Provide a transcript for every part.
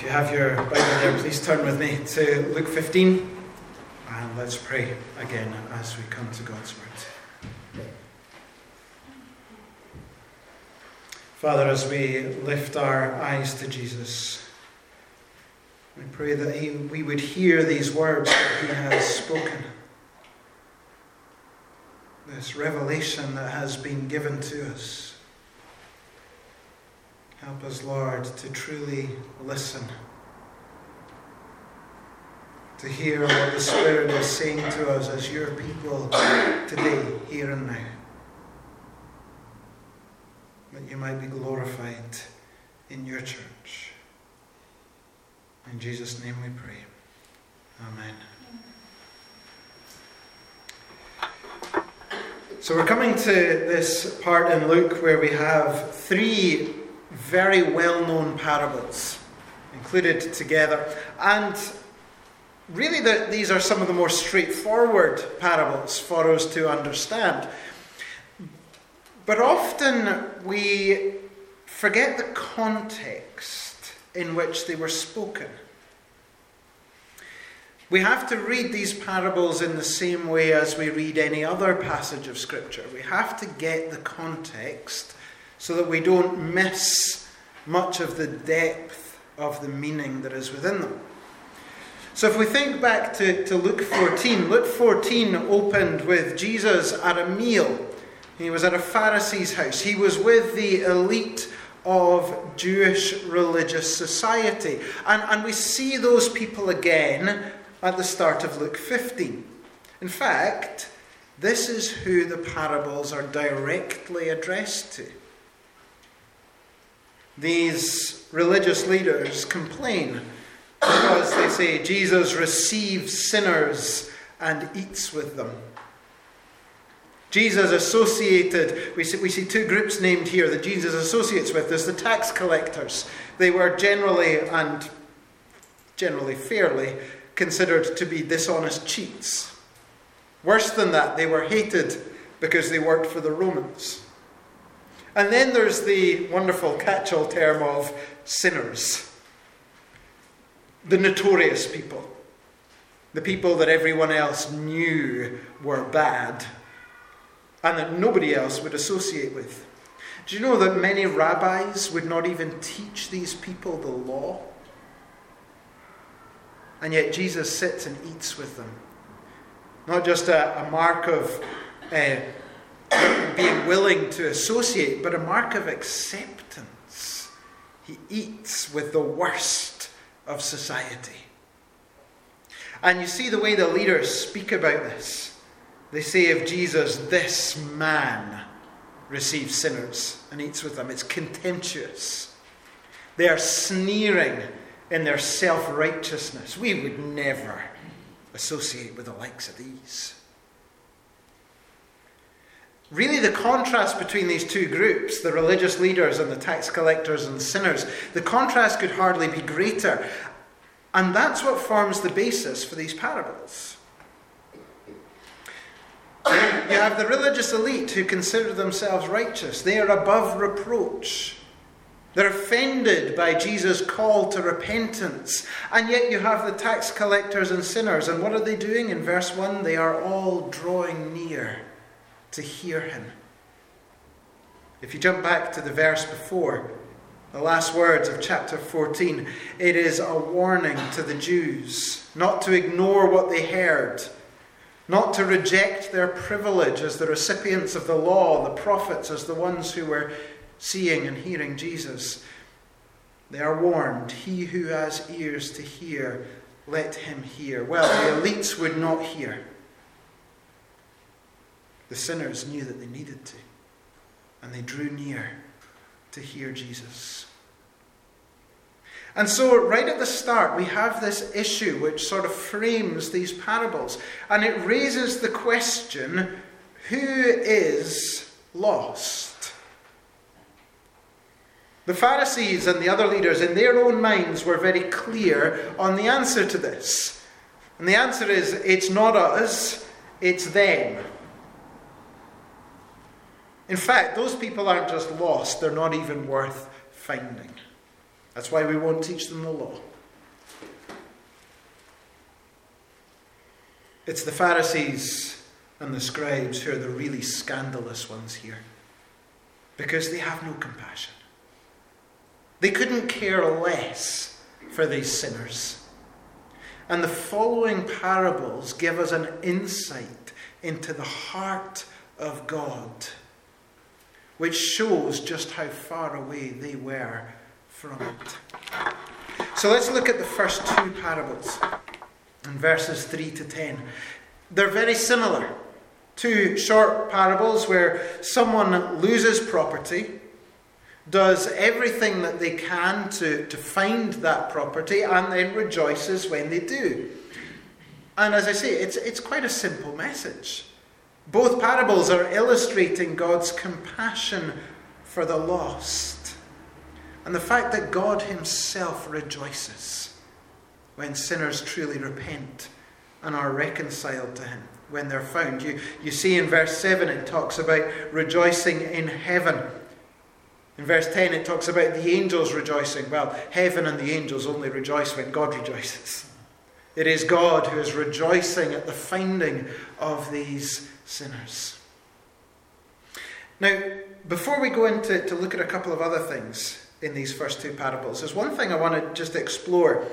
If you have your Bible there, please turn with me to Luke 15, and let's pray again as we come to God's Word. Father, as we lift our eyes to Jesus, we pray that we would hear these words that He has spoken. This revelation that has been given to us. Help us, Lord, to truly listen, to hear what the Spirit is saying to us as your people today, here and now. That you might be glorified in your church. In Jesus' name we pray. Amen. So we're coming to this part in Luke where we have three very well-known parables included together. And really these are some of the more straightforward parables for us to understand. But often we forget the context in which they were spoken. We have to read these parables in the same way as we read any other passage of Scripture. We have to get the context so that we don't miss much of the depth of the meaning that is within them. So if we think back to Luke 14, Luke 14 opened with Jesus at a meal. He was at a Pharisee's house. He was with the elite of Jewish religious society. And we see those people again at the start of Luke 15. In fact, this is who the parables are directly addressed to. These religious leaders complain because they say Jesus receives sinners and eats with them. Jesus associated, we see two groups named here that Jesus associates with. There's the tax collectors. They were generally fairly considered to be dishonest cheats. Worse than that, they were hated because they worked for the Romans. And then there's the wonderful catch-all term of sinners. The notorious people. The people that everyone else knew were bad and that nobody else would associate with. Do you know that many rabbis would not even teach these people the law? And yet Jesus sits and eats with them. Not just a mark of being willing to associate, but a mark of acceptance. He eats with the worst of society. And you see the way the leaders speak about this. They say of Jesus, this man receives sinners and eats with them. It's contemptuous. They are sneering in their self-righteousness. We would never associate with the likes of these. Really, the contrast between these two groups, the religious leaders and the tax collectors and sinners, the contrast could hardly be greater. And that's what forms the basis for these parables. You have the religious elite who consider themselves righteous. They are above reproach. They're offended by Jesus' call to repentance. And yet you have the tax collectors and sinners. And what are they doing? In verse 1, they are all drawing near to hear him. If you jump back to the verse before, the last words of chapter 14, it is a warning to the Jews not to ignore what they heard, not to reject their privilege as the recipients of the law, the prophets, as the ones who were seeing and hearing Jesus. They are warned, he who has ears to hear, let him hear. Well, the elites would not hear. The sinners knew that they needed to, and they drew near to hear Jesus. And so, right at the start, we have this issue which sort of frames these parables, and it raises the question, who is lost? The Pharisees and the other leaders, in their own minds, were very clear on the answer to this. And the answer is, it's not us, it's them. In fact, those people aren't just lost, they're not even worth finding. That's why we won't teach them the law. It's the Pharisees and the scribes who are the really scandalous ones here, because they have no compassion. They couldn't care less for these sinners. And the following parables give us an insight into the heart of God, which shows just how far away they were from it. So let's look at the first two parables in verses 3 to 10. They're very similar. Two short parables where someone loses property, does everything that they can to find that property, and then rejoices when they do. And as I say, it's quite a simple message. Both parables are illustrating God's compassion for the lost, and the fact that God himself rejoices when sinners truly repent and are reconciled to him when they're found. You see in verse 7 it talks about rejoicing in heaven. In verse 10 it talks about the angels rejoicing. Well, heaven and the angels only rejoice when God rejoices. It is God who is rejoicing at the finding of these sinners. Now, before we go into to look at a couple of other things in these first two parables, there's one thing I want to just explore.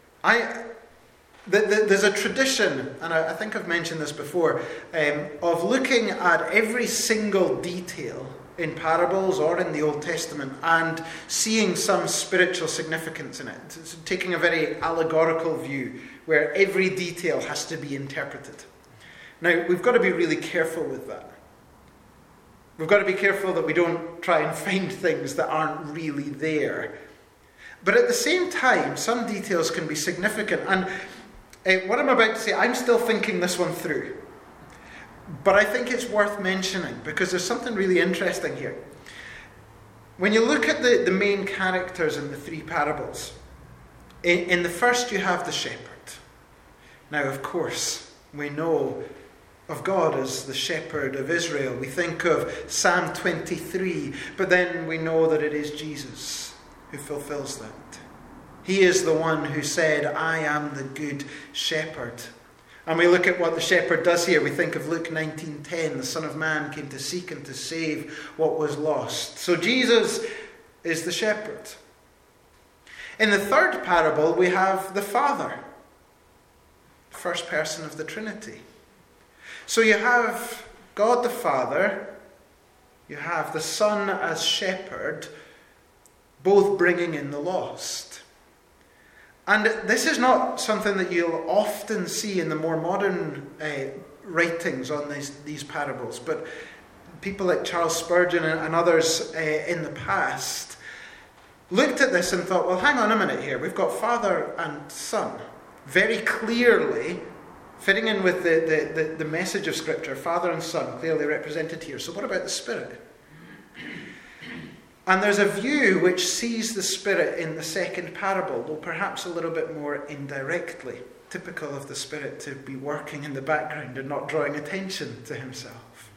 There's a tradition, and I think I've mentioned this before, of looking at every single detail in parables or in the Old Testament and seeing some spiritual significance in it. It's taking a very allegorical view where every detail has to be interpreted. Now, we've got to be really careful with that. We've got to be careful that we don't try and find things that aren't really there. But at the same time, some details can be significant. And what I'm about to say, I'm still thinking this one through. But I think it's worth mentioning because there's something really interesting here. When you look at the main characters in the three parables, in the first you have the shepherd. Now, of course, we know of God as the shepherd of Israel. We think of Psalm 23, but then we know that it is Jesus who fulfills that. He is the one who said, I am the good shepherd. And we look at what the shepherd does here. We think of Luke 19:10, the Son of Man came to seek and to save what was lost. So Jesus is the shepherd. In the third parable, we have the Father, first person of the Trinity. So you have God the Father, you have the Son as shepherd, both bringing in the lost. And this is not something that you'll often see in the more modern writings on these parables, but people like Charles Spurgeon and others in the past looked at this and thought, well, hang on a minute here. We've got Father and Son very clearly fitting in with the message of Scripture. Father and Son clearly represented here. So what about the Spirit? And there's a view which sees the Spirit in the second parable, though perhaps a little bit more indirectly, typical of the Spirit to be working in the background and not drawing attention to himself.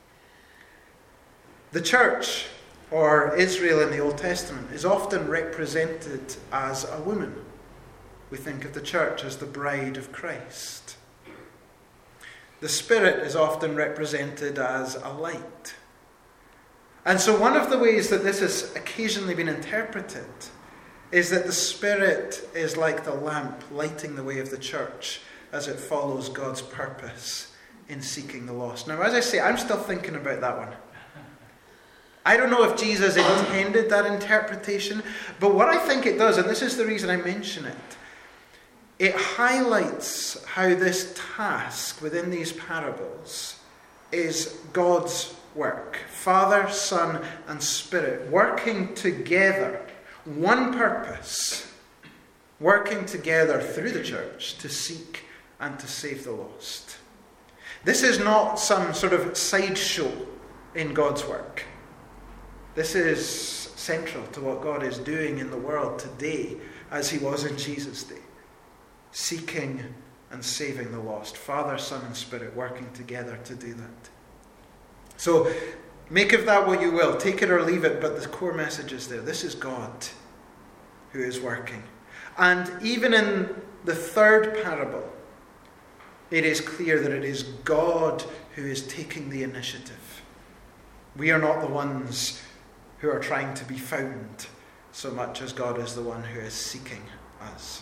The church, or Israel in the Old Testament, is often represented as a woman. We think of the church as the bride of Christ. The Spirit is often represented as a light. And so one of the ways that this has occasionally been interpreted is that the Spirit is like the lamp lighting the way of the church as it follows God's purpose in seeking the lost. Now, as I say, I'm still thinking about that one. I don't know if Jesus intended that interpretation, but what I think it does, and this is the reason I mention it, it highlights how this task within these parables is God's work. Father, Son, and Spirit working together, one purpose, working together through the church to seek and to save the lost. This is not some sort of sideshow in God's work. This is central to what God is doing in the world today as he was in Jesus' day. Seeking and saving the lost. Father, Son, and Spirit working together to do that. So, make of that what you will. Take it or leave it, but the core message is there. This is God who is working. And even in the third parable, it is clear that it is God who is taking the initiative. We are not the ones who are trying to be found so much as God is the one who is seeking us.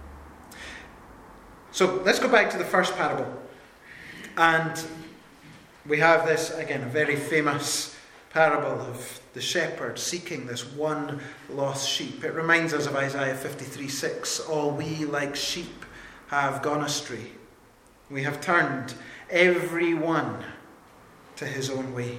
So let's go back to the first parable. And we have this, again, a very famous parable of the shepherd seeking this one lost sheep. It reminds us of Isaiah 53:6. All we like sheep have gone astray. We have turned every one to his own way.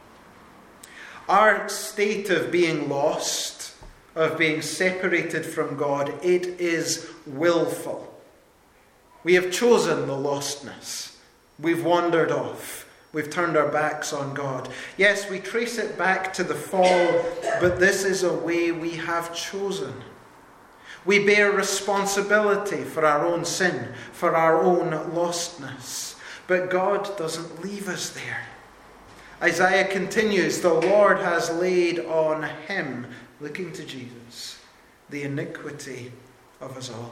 Our state of being lost, of being separated from God, it is willful. We have chosen the lostness. We've wandered off. We've turned our backs on God. Yes, we trace it back to the fall, but this is a way we have chosen. We bear responsibility for our own sin, for our own lostness. But God doesn't leave us there. Isaiah continues, the Lord has laid on him, looking to Jesus, the iniquity of us all.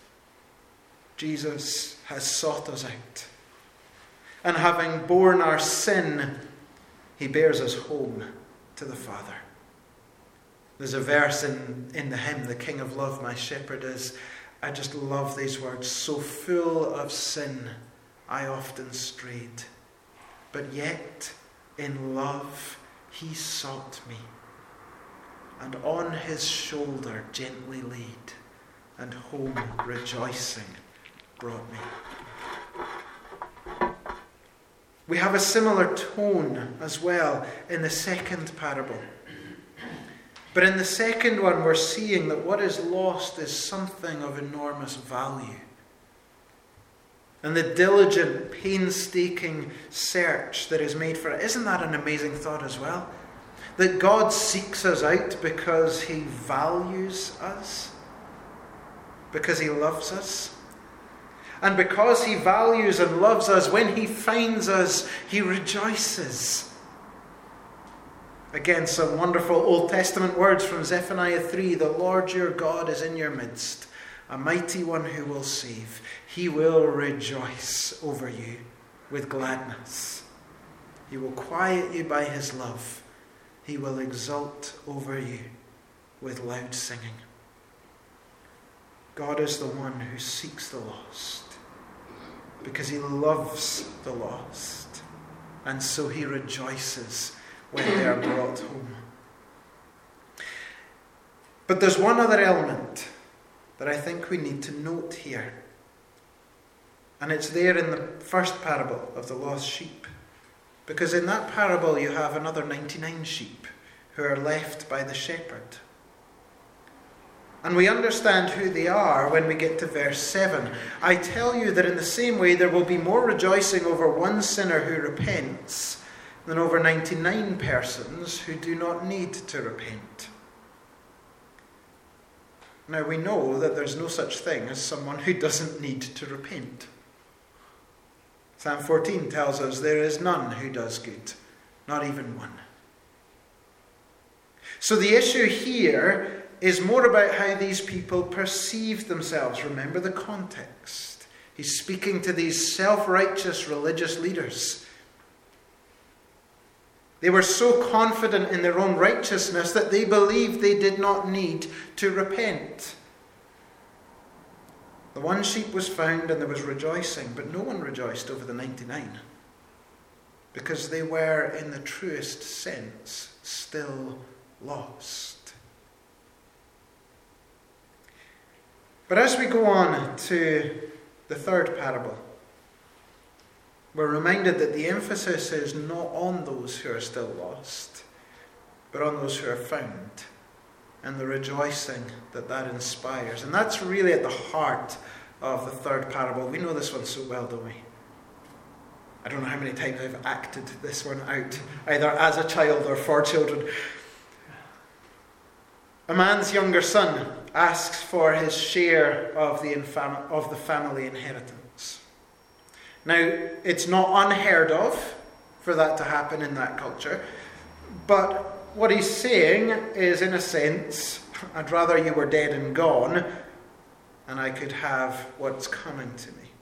Jesus has sought us out. And having borne our sin, he bears us home to the Father. There's a verse in the hymn, The King of Love, My Shepherd Is. I just love these words. So full of sin, I often strayed. But yet, in love, he sought me. And on his shoulder gently laid, and home rejoicing brought me. We have a similar tone as well in the second parable. But in the second one, we're seeing that what is lost is something of enormous value. And the diligent, painstaking search that is made for it, isn't that an amazing thought as well? That God seeks us out because he values us, because he loves us. And because he values and loves us, when he finds us, he rejoices. Again, some wonderful Old Testament words from Zephaniah 3. The Lord your God is in your midst, a mighty one who will save. He will rejoice over you with gladness. He will quiet you by his love. He will exult over you with loud singing. God is the one who seeks the lost, because he loves the lost, and so he rejoices when they are brought home. But there's one other element that I think we need to note here, and it's there in the first parable of the lost sheep, because in that parable you have another 99 sheep who are left by the shepherd. And we understand who they are when we get to verse 7. I tell you that in the same way there will be more rejoicing over one sinner who repents than over 99 persons who do not need to repent. Now we know that there's no such thing as someone who doesn't need to repent. Psalm 14 tells us there is none who does good, not even one. So the issue here is more about how these people perceive themselves. Remember the context. He's speaking to these self-righteous religious leaders. They were so confident in their own righteousness that they believed they did not need to repent. The one sheep was found and there was rejoicing, but no one rejoiced over the 99, because they were, in the truest sense, still lost. But as we go on to the third parable, we're reminded that the emphasis is not on those who are still lost, but on those who are found, and the rejoicing that that inspires. And that's really at the heart of the third parable. We know this one so well, don't we? I don't know how many times I've acted this one out, either as a child or for children. A man's younger son asks for his share of the family inheritance. Now, it's not unheard of for that to happen in that culture, but what he's saying is, in a sense, I'd rather you were dead and gone, and I could have what's coming to me.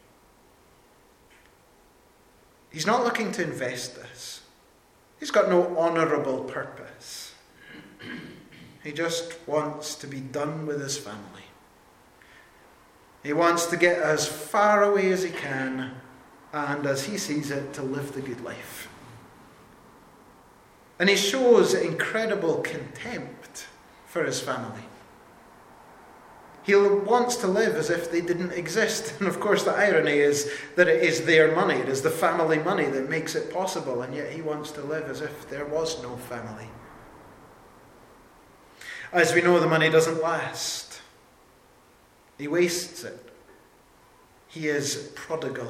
He's not looking to invest this. He's got no honourable purpose. He just wants to be done with his family. He wants to get as far away as he can, and as he sees it, to live the good life. And he shows incredible contempt for his family. He wants to live as if they didn't exist. And of course the irony is that it is their money, it is the family money that makes it possible, and yet he wants to live as if there was no family. As we know, the money doesn't last. He wastes it. He is prodigal.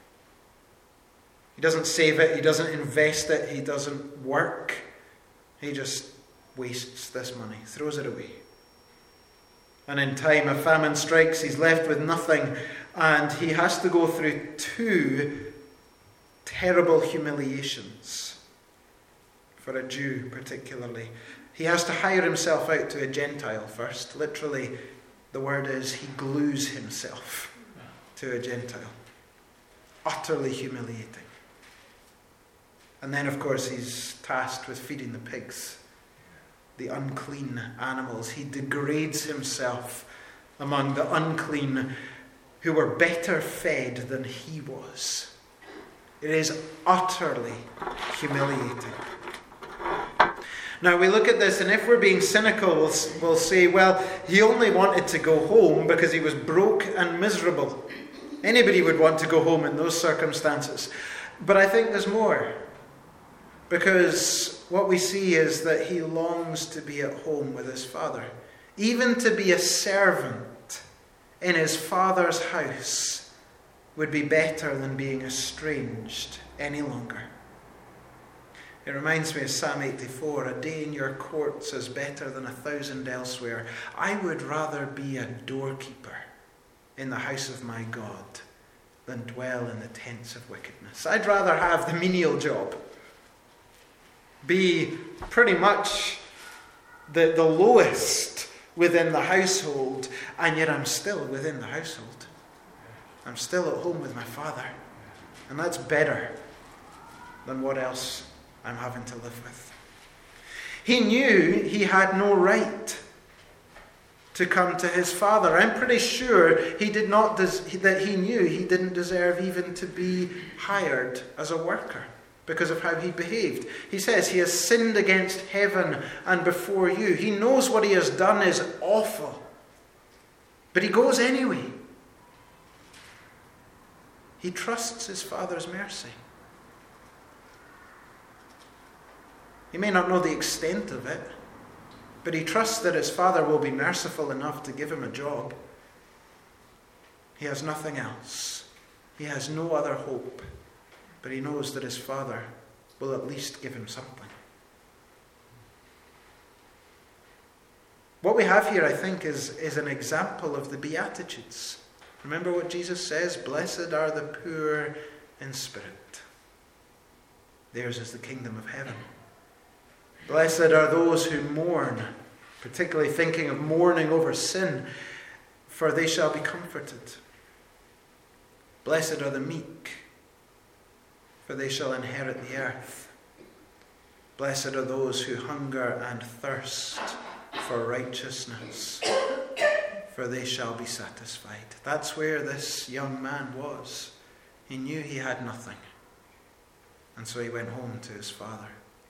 He doesn't save it, he doesn't invest it, he doesn't work. He just wastes this money, throws it away. And in time a famine strikes, he's left with nothing, and he has to go through two terrible humiliations, for a Jew particularly. He has to hire himself out to a Gentile first. Literally, the word is he glues himself to a Gentile. Utterly humiliating. And then, of course, he's tasked with feeding the pigs, the unclean animals. He degrades himself among the unclean who were better fed than he was. It is utterly humiliating. Now we look at this, and if we're being cynical, we'll say, well, he only wanted to go home because he was broke and miserable. Anybody would want to go home in those circumstances. But I think there's more. Because what we see is that he longs to be at home with his father. Even to be a servant in his father's house would be better than being estranged any longer. It reminds me of Psalm 84, a day in your courts is better than 1,000 elsewhere. I would rather be a doorkeeper in the house of my God than dwell in the tents of wickedness. I'd rather have the menial job, be pretty much the lowest within the household, and yet I'm still within the household. I'm still at home with my father, and that's better than what else I'm having to live with. He knew he had no right to come to his father. I'm pretty sure he knew he didn't deserve even to be hired as a worker because of how he behaved. He says he has sinned against heaven and before you. He knows what he has done is awful, but he goes anyway. He trusts his father's mercy. He may not know the extent of it, but he trusts that his father will be merciful enough to give him a job. He has nothing else. He has no other hope, but he knows that his father will at least give him something. What we have here, I think, is an example of the Beatitudes. Remember what Jesus says? Blessed are the poor in spirit. Theirs is the kingdom of heaven. Blessed are those who mourn, particularly thinking of mourning over sin, for they shall be comforted. Blessed are the meek, for they shall inherit the earth. Blessed are those who hunger and thirst for righteousness, for they shall be satisfied. That's where this young man was. He knew he had nothing, and so he went home to his father.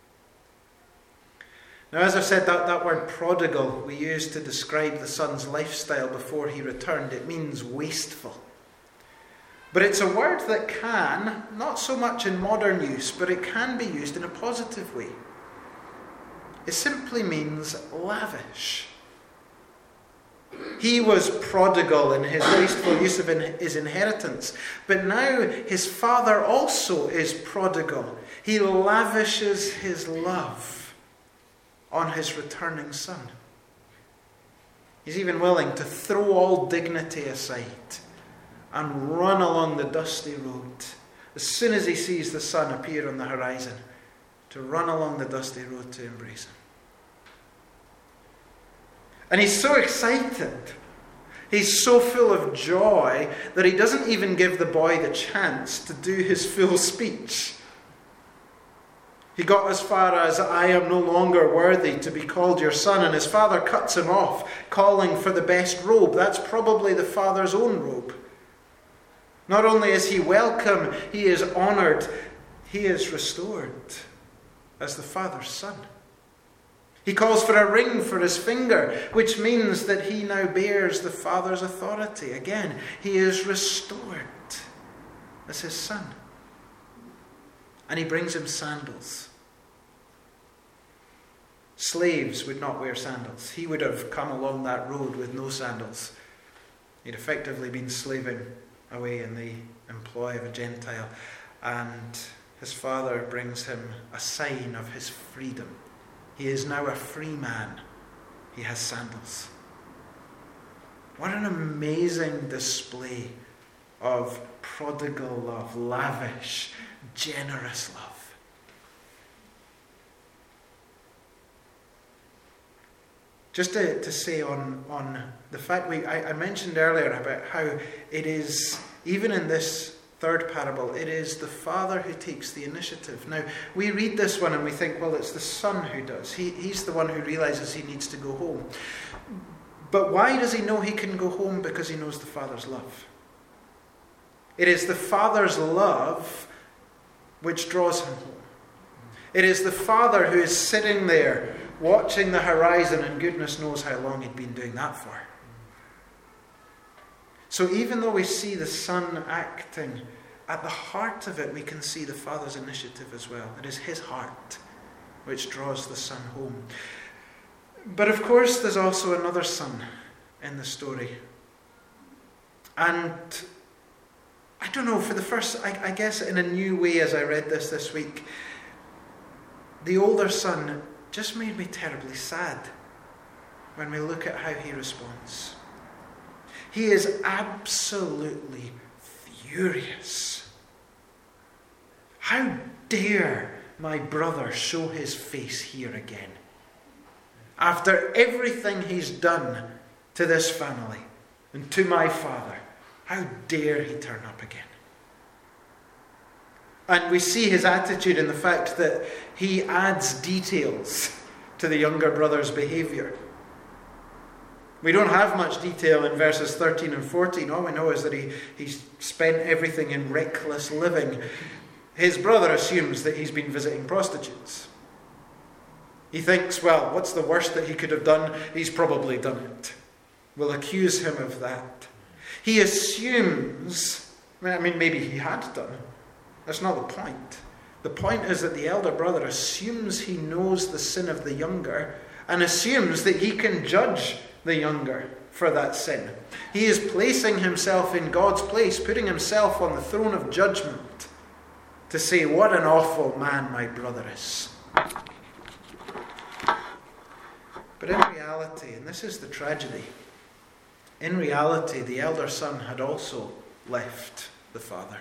Now, as I've said, that word prodigal we use to describe the son's lifestyle before he returned. It means wasteful. But it's a word that can, not so much in modern use, but it can be used in a positive way. It simply means lavish. He was prodigal in his wasteful use of his inheritance, but now his father also is prodigal. He lavishes his love on his returning son. He's even willing to throw all dignity aside and run along the dusty road as soon as he sees the sun appear on the horizon, to run along the dusty road to embrace him. And he's so excited. He's so full of joy that he doesn't even give the boy the chance to do his full speech. He got as far as, "I am no longer worthy to be called your son," and his father cuts him off, calling for the best robe. That's probably the father's own robe. Not only is he welcome, he is honoured, he is restored as the father's son. He calls for a ring for his finger, which means that he now bears the father's authority. Again, he is restored as his son. And he brings him sandals. Slaves would not wear sandals. He would have come along that road with no sandals. He'd effectively been slaving away in the employ of a Gentile. And his father brings him a sign of his freedom. He is now a free man. He has sandals. What an amazing display of prodigal love, lavish, generous love. Just to say on the fact I mentioned earlier about how it is, even in this third parable, it is the father who takes the initiative. Now, we read this one and we think, well, it's the son who does. He's the one who realizes he needs to go home. But why does he know he can go home? Because he knows the father's love. It is the father's love which draws him home. It is the father who is sitting there watching the horizon, and goodness knows how long he'd been doing that for. So even though we see the son acting, at the heart of it we can see the father's initiative as well. It is his heart which draws the son home. But of course there's also another son in the story. And I don't know, for the first, I guess in a new way as I read this week, the older son just made me terribly sad when we look at how he responds. He is absolutely furious. How dare my brother show his face here again? After everything he's done to this family and to my father, how dare he turn up again? And we see his attitude in the fact that he adds details to the younger brother's behaviour. We don't have much detail in verses 13 and 14. All we know is that he's spent everything in reckless living. His brother assumes that he's been visiting prostitutes. He thinks, well, what's the worst that he could have done? He's probably done it. We'll accuse him of that. He assumes, I mean, maybe he had done. That's not the point. The point is that the elder brother assumes he knows the sin of the younger and assumes that he can judge the younger for that sin. He is placing himself in God's place, putting himself on the throne of judgment to say, what an awful man my brother is. But in reality, and this is the tragedy, in reality, the elder son had also left the father.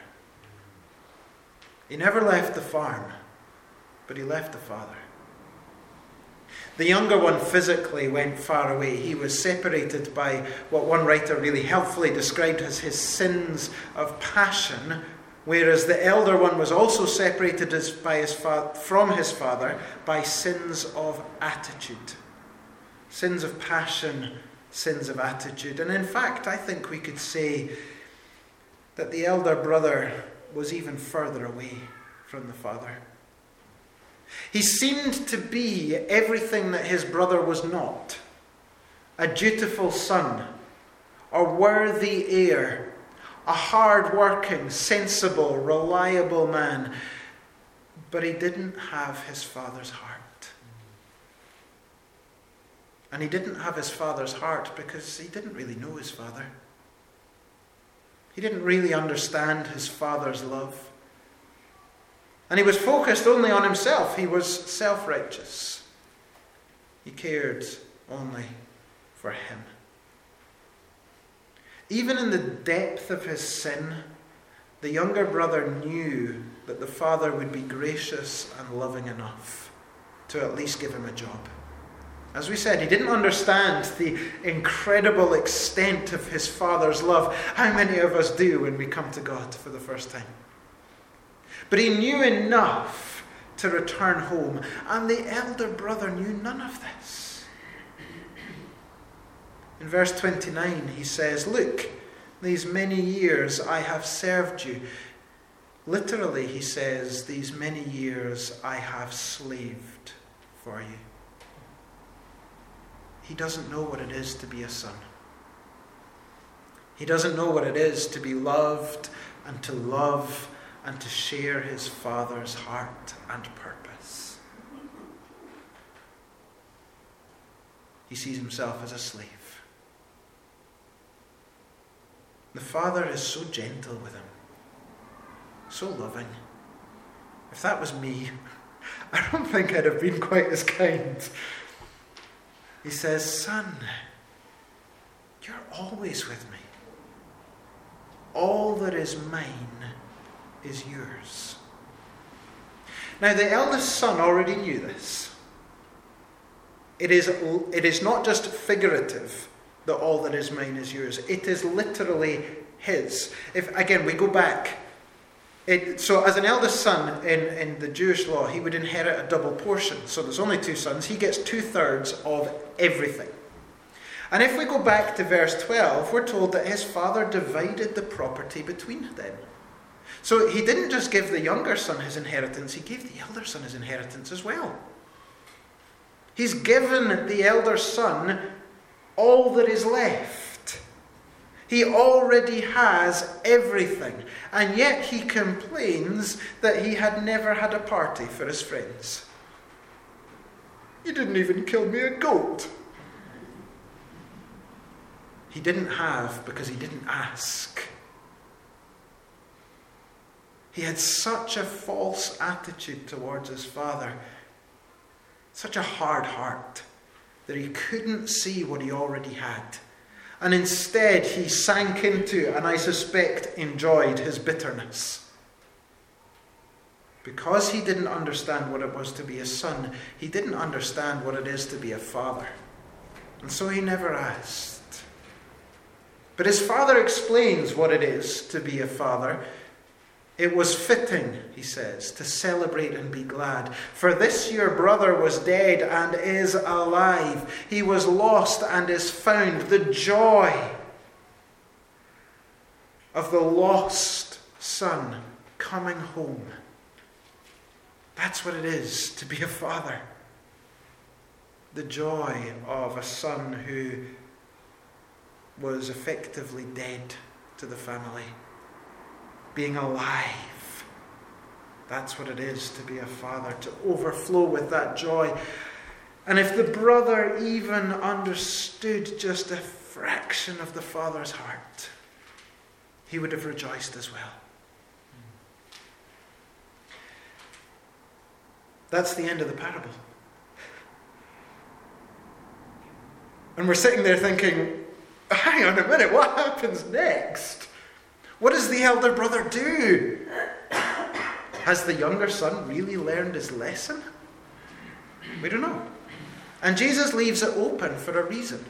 He never left the farm, but he left the father. The younger one physically went far away. He was separated by what one writer really helpfully described as his sins of passion, whereas the elder one was also separated from his father by sins of attitude. Sins of passion, sins of attitude. And in fact, I think we could say that the elder brother was even further away from the father. He seemed to be everything that his brother was not. A dutiful son, a worthy heir, a hard-working, sensible, reliable man. But he didn't have his father's heart. And he didn't have his father's heart because he didn't really know his father. He didn't really understand his father's love. And he was focused only on himself. He was self-righteous. He cared only for him. Even in the depth of his sin, the younger brother knew that the father would be gracious and loving enough to at least give him a job. As we said, he didn't understand the incredible extent of his Father's love. How many of us do when we come to God for the first time? But he knew enough to return home, and the elder brother knew none of this. In verse 29, he says, "Look, these many years I have served you." Literally, he says, "These many years I have slaved for you." He doesn't know what it is to be a son. He doesn't know what it is to be loved and to love and to share his Father's heart and purpose. He sees himself as a slave. The Father is so gentle with him, so loving. If that was me, I don't think I'd have been quite as kind. He says, "Son, you're always with me. All that is mine is yours." Now, the eldest son already knew this. It is not just figurative that all that is mine is yours. It is literally his. If, again, we go back. So as an eldest son in the Jewish law, he would inherit a double portion. So there's only two sons. He gets 2/3 of everything. And if we go back to verse 12, we're told that his father divided the property between them. So he didn't just give the younger son his inheritance, he gave the elder son his inheritance as well. He's given the elder son all that is left. He already has everything, and yet he complains that he had never had a party for his friends. "You didn't even kill me a goat." He didn't have because he didn't ask. He had such a false attitude towards his father, such a hard heart, that he couldn't see what he already had. And instead he sank into, and I suspect enjoyed, his bitterness. Because he didn't understand what it was to be a son, he didn't understand what it is to be a father. And so he never asked. But his father explains what it is to be a father. "It was fitting," he says, "to celebrate and be glad. For this your brother was dead and is alive. He was lost and is found." The joy of the lost son coming home. That's what it is to be a father. The joy of a son who was effectively dead to the family, being alive. That's what it is to be a father, to overflow with that joy. And if the brother even understood just a fraction of the father's heart, he would have rejoiced as well. That's the end of the parable. And we're sitting there thinking, hang on a minute, what happens next? What does the elder brother do? Has the younger son really learned his lesson? We don't know. And Jesus leaves it open for a reason.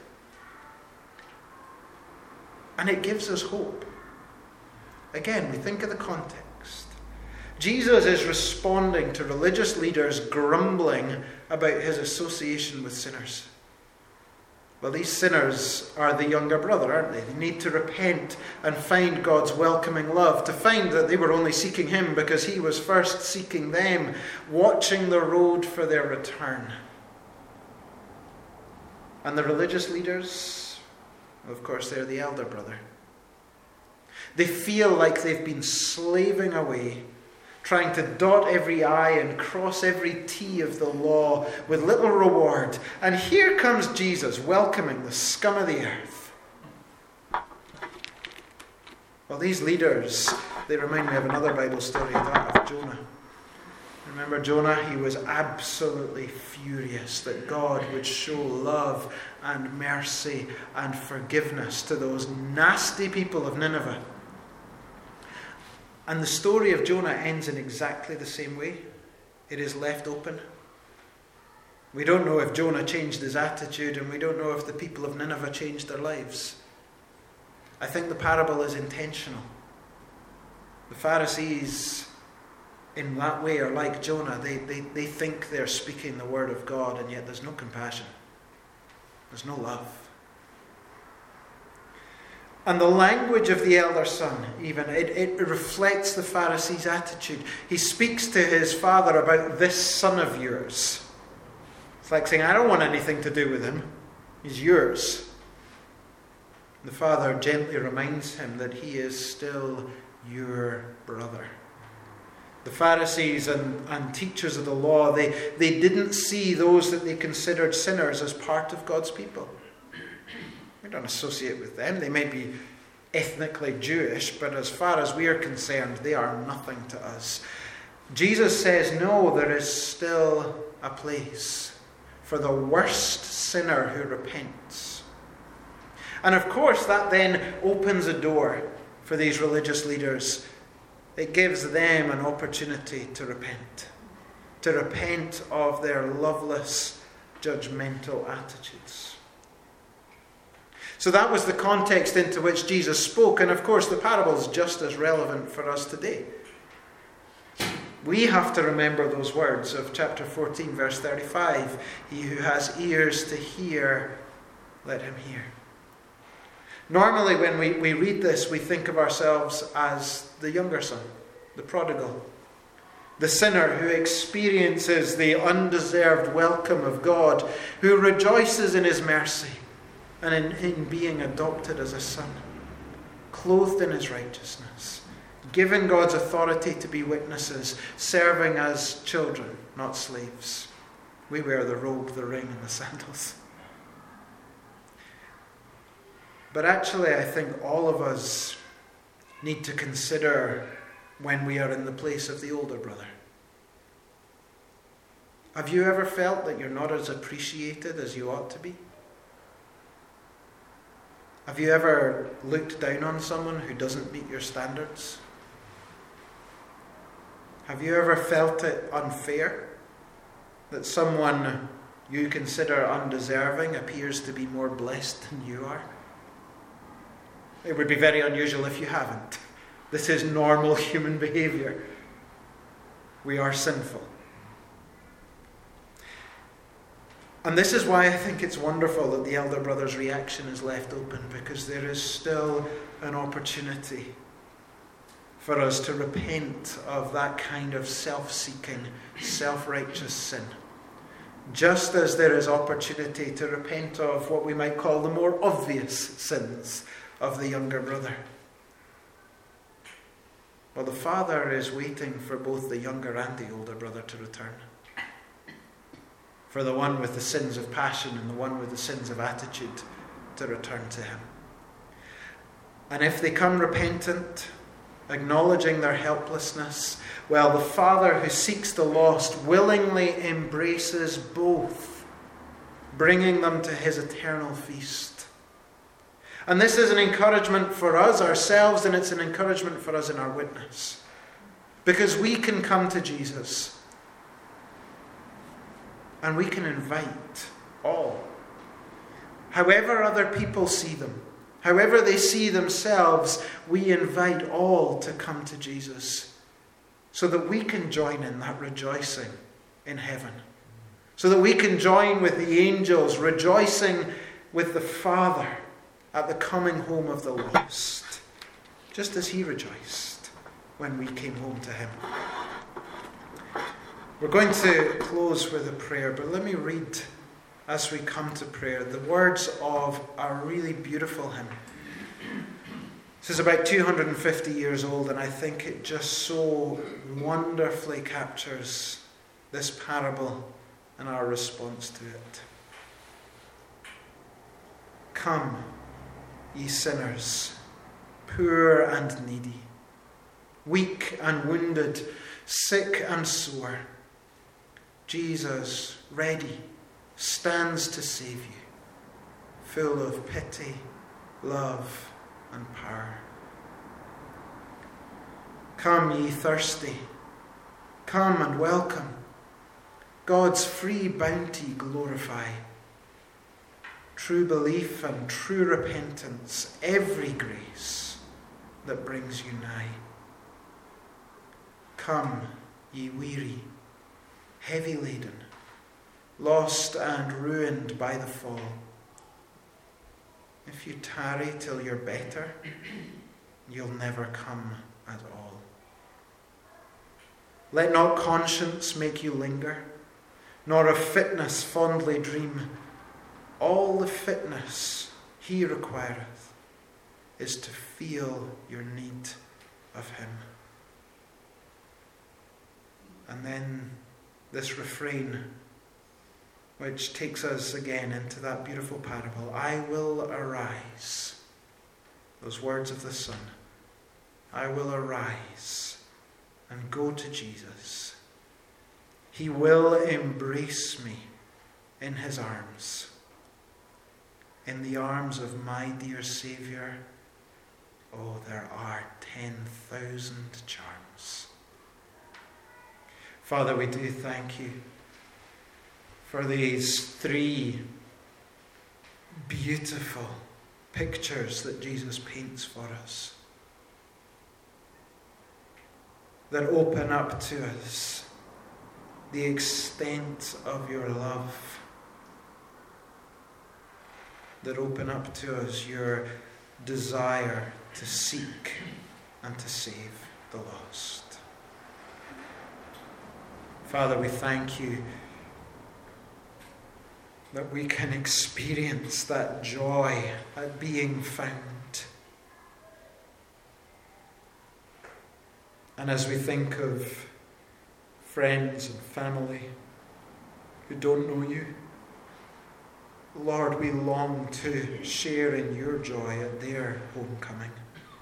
And it gives us hope. Again, we think of the context. Jesus is responding to religious leaders grumbling about his association with sinners. Well, these sinners are the younger brother, aren't they? They need to repent and find God's welcoming love, to find that they were only seeking him because he was first seeking them, watching the road for their return. And the religious leaders, well, of course, they're the elder brother. They feel like they've been slaving away, trying to dot every I and cross every T of the law with little reward. And here comes Jesus welcoming the scum of the earth. Well, these leaders, they remind me of another Bible story, that of Jonah. Remember Jonah? He was absolutely furious that God would show love and mercy and forgiveness to those nasty people of Nineveh. And the story of Jonah ends in exactly the same way. It is left open. We don't know if Jonah changed his attitude, and we don't know if the people of Nineveh changed their lives. I think the parable is intentional. The Pharisees, in that way, are like Jonah. They think they're speaking the word of God, and yet there's no compassion. There's no love. And the language of the elder son, even, it reflects the Pharisee's attitude. He speaks to his father about this son of yours. It's like saying, I don't want anything to do with him. He's yours. The father gently reminds him that he is still your brother. The Pharisees and teachers of the law, they didn't see those that they considered sinners as part of God's people. We don't associate with them. They may be ethnically Jewish, but as far as we are concerned, they are nothing to us. Jesus says, no, there is still a place for the worst sinner who repents. And of course, that then opens a door for these religious leaders. It gives them an opportunity to repent of their loveless, judgmental attitudes. So that was the context into which Jesus spoke, and of course the parable is just as relevant for us today. We have to remember those words of chapter 14, verse 35. He who has ears to hear, let him hear. Normally when we read this, we think of ourselves as the younger son, the prodigal, the sinner who experiences the undeserved welcome of God, who rejoices in his mercy and in being adopted as a son, clothed in his righteousness, given God's authority to be witnesses, serving as children, not slaves. We wear the robe, the ring, and the sandals. But actually, I think all of us need to consider when we are in the place of the older brother. Have you ever felt that you're not as appreciated as you ought to be? Have you ever looked down on someone who doesn't meet your standards? Have you ever felt it unfair that someone you consider undeserving appears to be more blessed than you are? It would be very unusual if you haven't. This is normal human behavior. We are sinful. And this is why I think it's wonderful that the elder brother's reaction is left open, because there is still an opportunity for us to repent of that kind of self-seeking, self-righteous sin. Just as there is opportunity to repent of what we might call the more obvious sins of the younger brother. Well, the father is waiting for both the younger and the older brother to return. For the one with the sins of passion and the one with the sins of attitude to return to him. And if they come repentant, acknowledging their helplessness, well, the father who seeks the lost willingly embraces both, bringing them to his eternal feast. And this is an encouragement for us ourselves, and it's an encouragement for us in our witness. Because we can come to Jesus and we can invite all. However other people see them, however they see themselves, we invite all to come to Jesus so that we can join in that rejoicing in heaven. So that we can join with the angels rejoicing with the Father at the coming home of the lost, just as he rejoiced when we came home to him. We're going to close with a prayer, but let me read, as we come to prayer, the words of a really beautiful hymn. This is about 250 years old, and I think it just so wonderfully captures this parable and our response to it. Come, ye sinners, poor and needy, weak and wounded, sick and sore. Jesus, ready, stands to save you, full of pity, love, and power. Come, ye thirsty, come and welcome. God's free bounty glorify. True belief and true repentance, every grace that brings you nigh. Come, ye weary, heavy laden, lost and ruined by the fall. If you tarry till you're better, you'll never come at all. Let not conscience make you linger, nor of fitness fondly dream. All the fitness he requireth is to feel your need of him. And then this refrain, which takes us again into that beautiful parable. I will arise. Those words of the Son. I will arise and go to Jesus. He will embrace me in his arms. In the arms of my dear Saviour, oh, there are 10,000 charms. Father, we do thank you for these three beautiful pictures that Jesus paints for us, that open up to us the extent of your love, that open up to us your desire to seek and to save the lost. Father, we thank you that we can experience that joy at being found. And as we think of friends and family who don't know you, Lord, we long to share in your joy at their homecoming.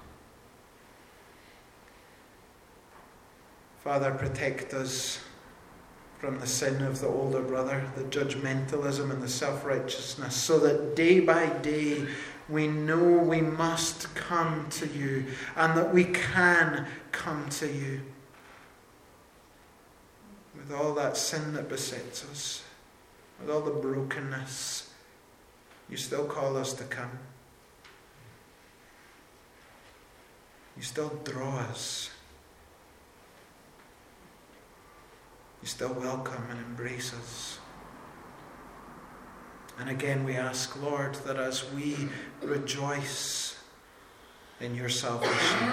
Father, protect us from the sin of the older brother, the judgmentalism and the self-righteousness, so that day by day we know we must come to you and that we can come to you. With all that sin that besets us, with all the brokenness, you still call us to come. You still draw us. You still welcome and embrace us. And again we ask, Lord, that as we rejoice in your salvation,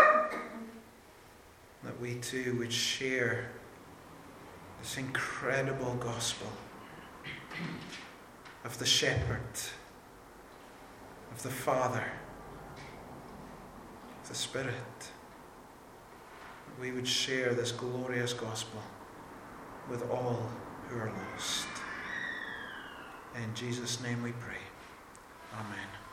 that we too would share this incredible gospel of the shepherd, of the Father, of the Spirit. We would share this glorious gospel with all who are lost. In Jesus' name we pray. Amen.